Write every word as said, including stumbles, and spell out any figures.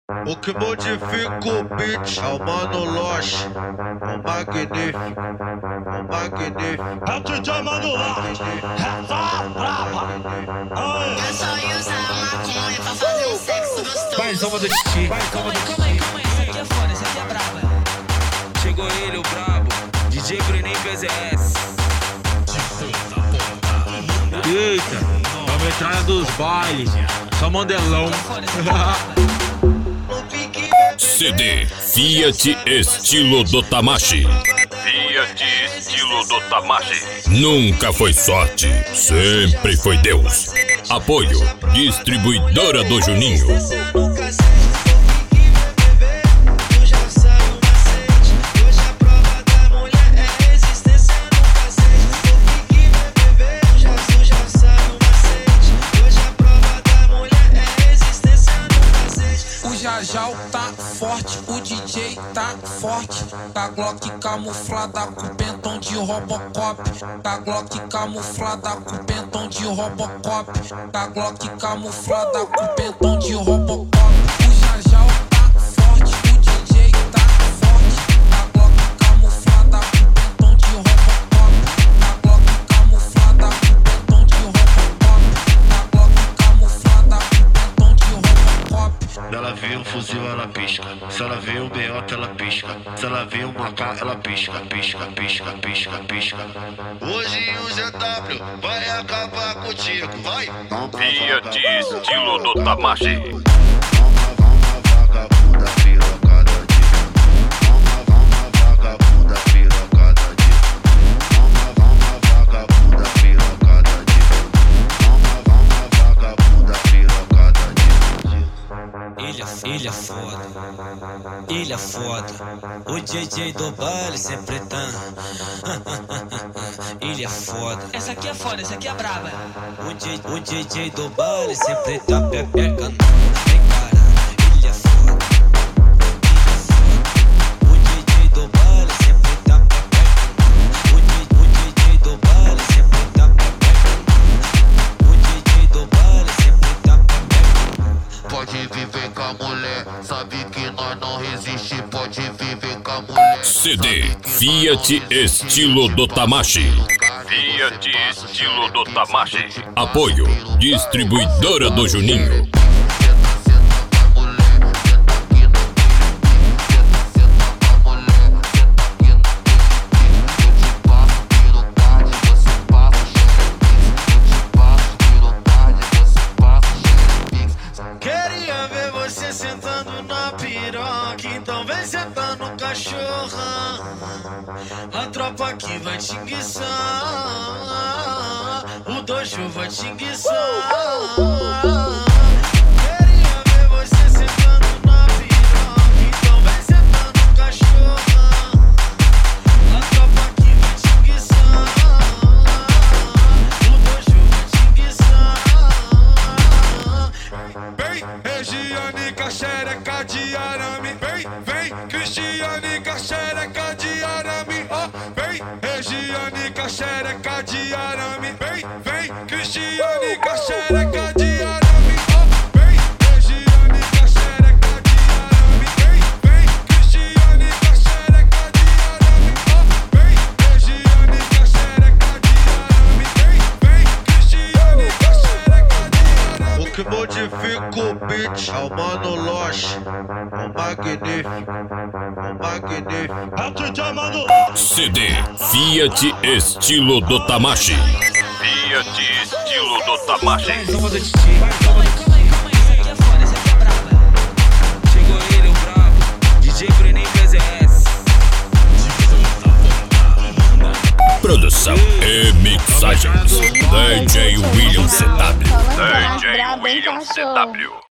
O que modifica o beat é o Mano Loche, o magnífico, o magnífico. É o D J Mano Loche, é só brava. Eu só ia usar maconha pra fazer um sexo gostoso. Mais uma do Titi, mais uma Calma do aí, Titi. calma aí, calma aí. Esse aqui é foda, esse aqui é braba. Chegou ele, o brabo, D J Bruninho P Z S. Eita, é a metralha dos bailes, só mandelão. Foda, esse aqui é braba. C D Fiat estilo do Tamashi. Fiat estilo do Tamashi. Nunca foi sorte, sempre foi Deus. Apoio Distribuidora do Juninho. Jajal tá forte, o D J tá forte. Da Glock camuflada com pentão de Robocop. Da Glock camuflada com pentão de Robocop. Da Glock camuflada com pentão de Robocop. O Jajal tá forte, o D J tá forte. Da Glock camuflada com pentão de Robocop. Da Glock camuflada com pentão de Robocop. Da Glock camuflada com pentão de Robocop. Ela vê um fuzil, ela pisca. Se ela vê um meiota, ela pisca. Se ela vê um macá, ela pisca, pisca, pisca, pisca, pisca. Hoje o G W vai acabar contigo, vai! Fiat estilo do Tamashi. Ele é, ele é foda, ele é foda. O D J do baile sempre tá. Ele é foda. Essa aqui é foda, essa aqui é braba. O, D, o D J do baile sempre tá pepeca. Vem cara, ele é foda. Ele é foda. O D J do baile sempre tá pepeca. O, D, o D J do baile sempre tá pepeca. O D J do baile sempre tá pepeca. Pode viver com a mulher, sabe que nós não resiste. Pode viver com a mulher. C D Fiat estilo do Tamashi. Fiat estilo do Tamashi. Apoio Distribuidora do Juninho. Queria ver você sentando na piroca, então vem sentar no cachorrão. A tropa aqui vai te enguiçar, o dojo vai te enguiçar. Queria ver você sentando na piroca, então vem sentar no cachorrão. A tropa aqui vai te enguiçar, o dojo vai te enguiçar. Vem, Regiane, xereca de arame. Vem, vem, Cristiane, xereca de arame. Ó, vem, Regiane, xereca de arame. Vem, vem, Cristiane, xereca de arame. Ó, vem, Regiane, xereca de arame. Vem, vem, Cristiane, xereca de arame. Ó, vem, Regiane, xereca de arame. Vem, vem, Cristiane, xereca de arame. O que modifica o beat é o Mano Loche, o magnífico, o magnífico. É o D J Mano Loche. C D Fiat estilo do Tamashi. Fiat estilo do Tamashi. Mais uma do Titi, mais uma Calma do aí, calma aí, calma aí. Esse aqui é foda, esse aqui é braba. Chegou ele, o brabo, D J Bruninho P Z S. Produção e mixagens D J William C W. D J William C W.